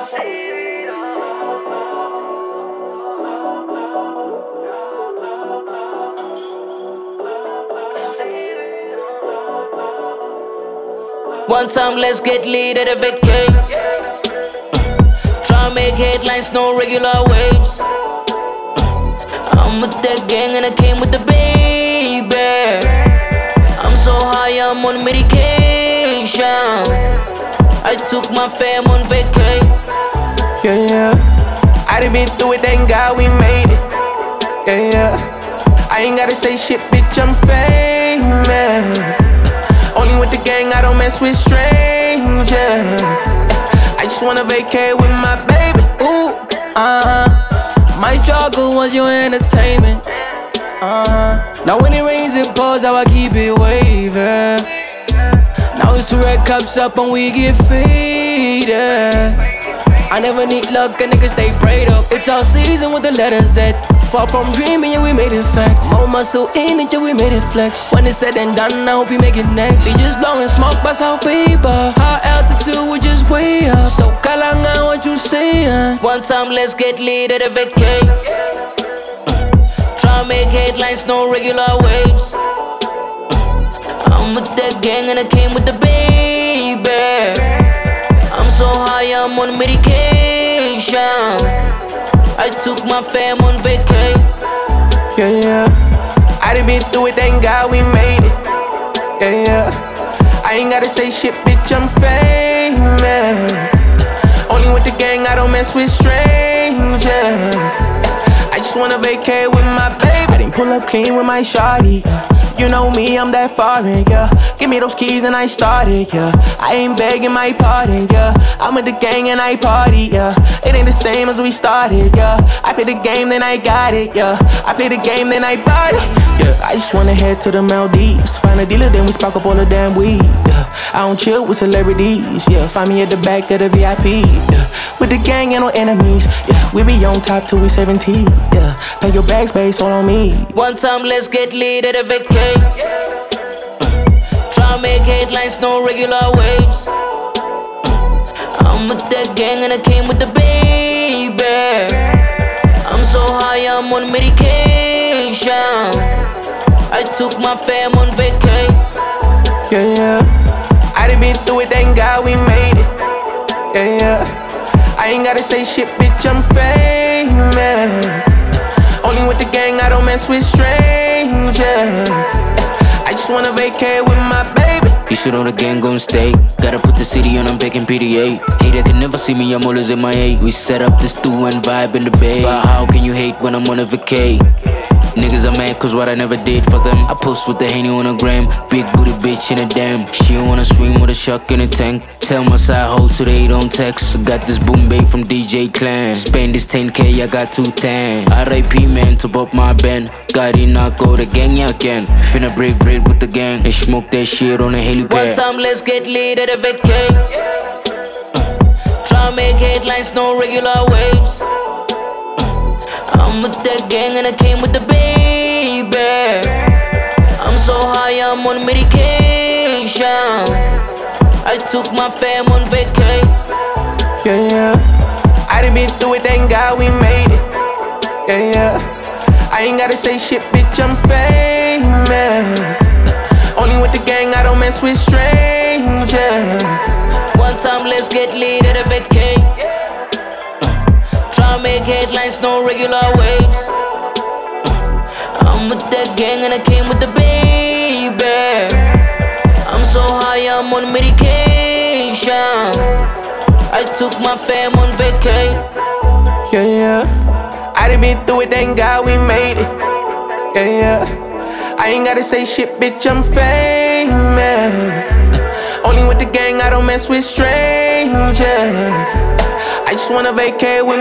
One time, let's get lit at a vacay. Try make headlines, no regular waves. I'm with that gang and I came with the baby. I'm so high, I'm on medication. I took my fam on vacay. Yeah. I done been through it, thank God we made it. Yeah. I ain't gotta say shit, bitch, I'm famous. Only with the gang, I don't mess with strangers. I just wanna vacate with my baby. Ooh, my struggle was your entertainment. Now when it rains, it pours, how I keep it waving. Now it's to red cups up and we get faded. I never need luck, a nigga stay prayed up. It's all season with the letter Z. Far from dreaming, yeah, we made it facts. More muscle in it, yeah, we made it flex. When it's said and done, I hope you make it next. We just blowing smoke by South Paper. High altitude, we just way up. So Kalanga, what you saying? One time, let's get lit at a vacay. Try make headlines, no regular waves. I'm with that gang and I came with the baby. I'm so high, I'm on medication. I took my fam on vacay. Yeah. I done been through it, thank God we made it. Yeah. I ain't gotta say shit, bitch, I'm famous. Only with the gang, I don't mess with strangers. I just wanna vacate with my baby. I didn't pull up clean with my shawty. You know me, I'm that foreign, yeah. Give me those keys and I started, yeah. I ain't begging my pardon, yeah. I'm with the gang and I party, yeah. It ain't the same as we started, yeah. I play the game, then I got it, yeah. I play the game, then I bought it, yeah. I just wanna head to the Maldives. Find a dealer, then we spark up all the damn weed, yeah. I don't chill with celebrities, yeah. Find me at the back of the VIP, yeah. With the gang and no enemies, yeah. We be on top till we 17, yeah. Pay your bags, bass, all on me. One time, let's get lit at a vacay. Try make headlines, no regular waves. I'm with that gang and I came with the baby. I'm so high, I'm on medication. I took my fam on vacay. Yeah. I done been through it, thank God we made it. Yeah. I ain't gotta say shit, bitch, I'm famous. Only with the gang, I don't mess with strangers. I just wanna vacate with my baby. You should on the gang gon' stay. Gotta put the city on, I'm taking PDA. Hater can never see me, I'm always in my A. We set up the stew and vibe in the bay. But how can you hate when I'm on a vacay? Niggas are mad cause what I never did for them. I post with the Henny on a gram. Big booty bitch in a damn. She don't wanna swim with a shark in a tank. Tell my side hoe so they don't text. Got this boom bait from DJ Clan. Spend this 10K, I got 210. R.I.P. man, top up my band. Got it not go the gang, yeah can. Finna break bread with the gang and smoke that shit on a helipad. One time, let's get lit at a vacay. Try make headlines, no regular waves. I'm with that gang and I came with the baby. I'm so high, I'm on medication. I took my fam on vacay. Yeah. I done been through it, thank God we made it. Yeah. I ain't gotta say shit, bitch, I'm famous. Only with the gang, I don't mess with strangers. One time, let's get lit at a vacay. Try make headlines, no regular waves. I'm with that gang and I came with the baby. I'm so high, I'm on medication. I took my fam on vacay. Yeah. I done been through it, thank God we made it. Yeah. I ain't gotta say shit, bitch, I'm famous. Only with the gang, I don't mess with strangers. I just wanna vacate with